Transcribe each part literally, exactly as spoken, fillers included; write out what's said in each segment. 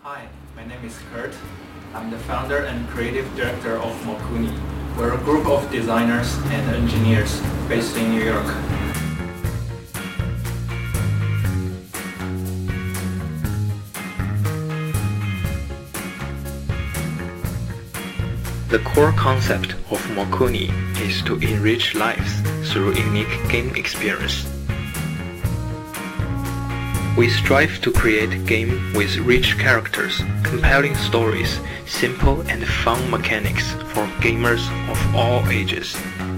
Hi, my name is Kurt. I'm the founder and creative director of Mokuni. We're a group of designers and engineers based in New York. The core concept of Mokuni is to enrich lives through unique game experience. We strive to create games with rich characters, compelling stories, simple and fun mechanics for gamers of all ages.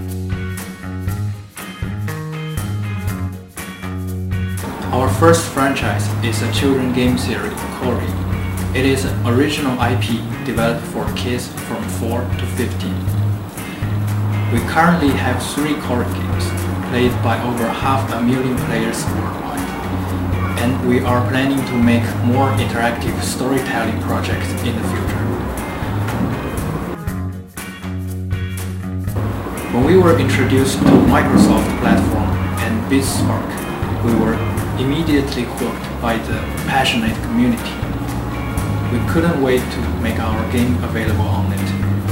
Our first franchise is a children's game series, Cory. It is an original I P developed for kids from four to fifteen. We currently have three Cory games, played by over half a million players worldwide. And we are planning to make more interactive storytelling projects in the future. When we were introduced to Microsoft platform and BizSpark, we were immediately hooked by the passionate community. We couldn't wait to make our game available on it.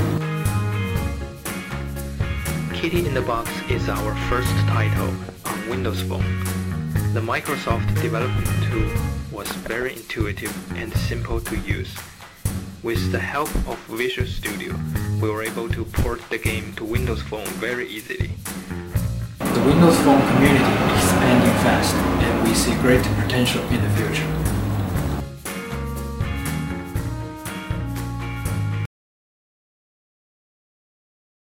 Kitty in the Box is our first title on Windows Phone. The Microsoft development tool was very intuitive and simple to use. With the help of Visual Studio, we were able to port the game to Windows Phone very easily. The Windows Phone community is expanding fast, and we see great potential in the future.